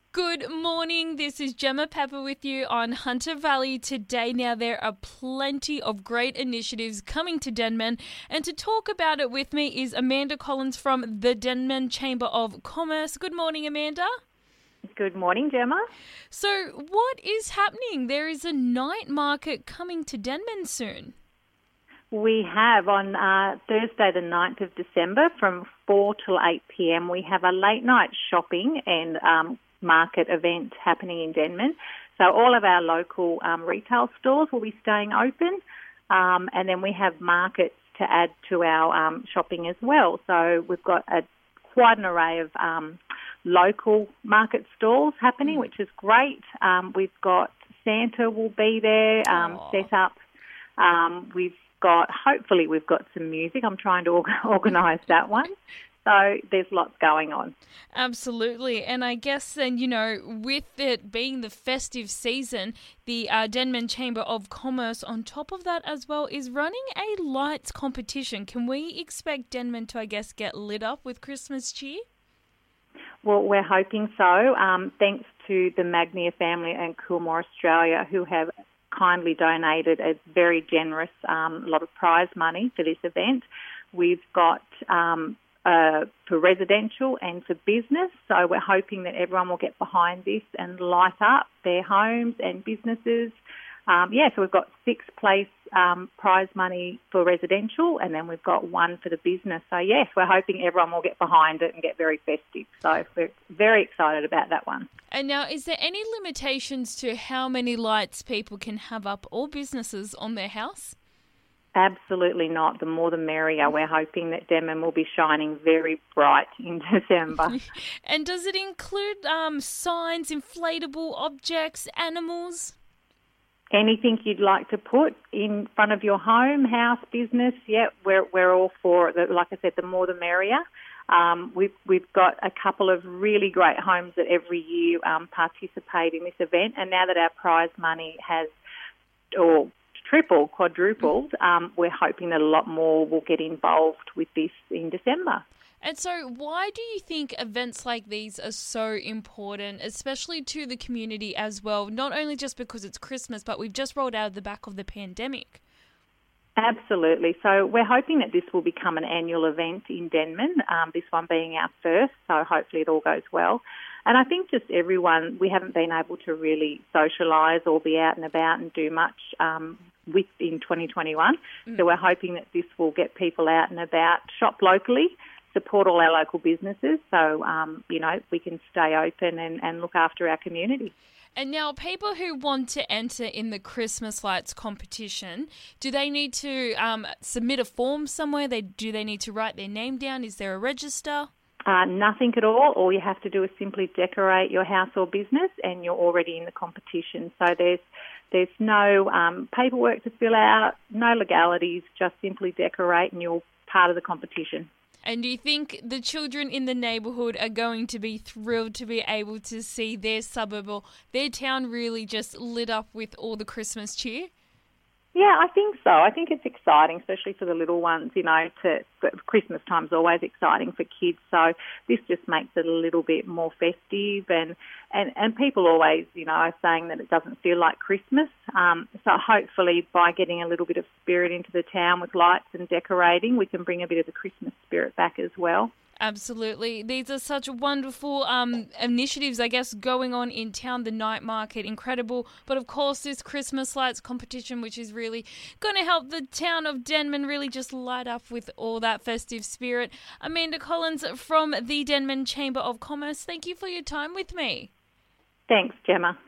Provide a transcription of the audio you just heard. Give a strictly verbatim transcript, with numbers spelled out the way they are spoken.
Good morning. This is Gemma Pepper with you on Hunter Valley today. Now, there are plenty of great initiatives coming to Denman, and to talk about it with me is Amanda Collins from the Denman Chamber of Commerce. Good morning, Amanda. Good morning, Gemma. So, what is happening? There is a night market coming to Denman soon. We have on uh, Thursday the ninth of December from four till eight p.m. we have a late night shopping and um, market event happening in Denman. So all of our local um, retail stores will be staying open, um, and then we have markets to add to our um, shopping as well. So we've got a, quite an array of um, local market stalls happening, which is great. Um, we've got Santa will be there um, set up. Um, we've got, hopefully we've got some music. I'm trying to org- organise that one. So there's lots going on. Absolutely. And I guess then, you know, with it being the festive season, the uh, Denman Chamber of Commerce on top of that as well is running a lights competition. Can we expect Denman to, I guess, get lit up with Christmas cheer? Well, we're hoping so. Um, thanks to the Magnia family and Coolmore Australia, who have kindly donated a very generous um, lot of prize money for this event. We've got um, uh, for residential and for business, so we're hoping that everyone will get behind this and light up their homes and businesses. Um, yeah, so we've got six place um, prize money for residential, and then we've got one for the business. So yes, we're hoping everyone will get behind it and get very festive. So we're very excited about that one. And now, is there any limitations to how many lights people can have up or businesses on their house? Absolutely not. The more the merrier. We're hoping that Denman will be shining very bright in December. And does it include um, signs, inflatable objects, animals? Anything you'd like to put in front of your home, house, business, yeah, we're we're all for it. Like I said, the more the merrier. Um, we've we've got a couple of really great homes that every year um, participate in this event, and now that our prize money has or tripled, quadrupled, um, we're hoping that a lot more will get involved with this in December. And so why do you think events like these are so important, especially to the community as well, not only just because it's Christmas, but we've just rolled out of the back of the pandemic? Absolutely. So we're hoping that this will become an annual event in Denman, um, this one being our first, so hopefully it all goes well. And I think just everyone, we haven't been able to really socialise or be out and about and do much um, with in twenty twenty-one. Mm. So we're hoping that this will get people out and about, shop locally, support all our local businesses so, um, you know, we can stay open and, and look after our community. And now people who want to enter in the Christmas lights competition, do they need to um, submit a form somewhere? They Do they need to write their name down? Is there a register? Uh, nothing at all. All you have to do is simply decorate your house or business and you're already in the competition. So there's there's no um, paperwork to fill out, no legalities, just simply decorate and you're part of the competition. And do you think the children in the neighbourhood are going to be thrilled to be able to see their suburb or their town really just lit up with all the Christmas cheer? Yeah, I think so. I think it's exciting, especially for the little ones, you know, to Christmas time's always exciting for kids. So this just makes it a little bit more festive and, and, and people always, you know, are saying that it doesn't feel like Christmas. Um, so hopefully by getting a little bit of spirit into the town with lights and decorating, we can bring a bit of the Christmas spirit back as well. Absolutely. These are such wonderful um, initiatives, I guess, going on in town. The night market, incredible. But, of course, this Christmas lights competition, which is really going to help the town of Denman really just light up with all that festive spirit. Amanda Collins from the Denman Chamber of Commerce, thank you for your time with me. Thanks, Gemma.